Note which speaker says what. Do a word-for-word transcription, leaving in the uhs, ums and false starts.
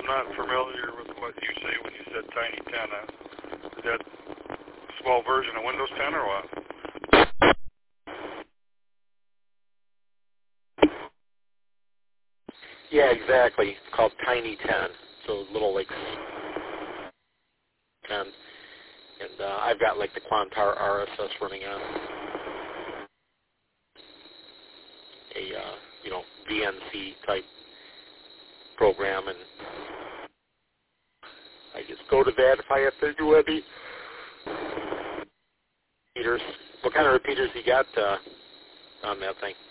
Speaker 1: not familiar with what you say when you said Tiny ten. Uh, is that a small version of Windows ten or what?
Speaker 2: Yeah, exactly. It's called Tiny ten. So little like ten. And uh, I've got like the Quantar R S S running on a uh, you know V N C type program, and I just go to that if I have to do any repeaters. What kind of repeaters you got uh, on that thing?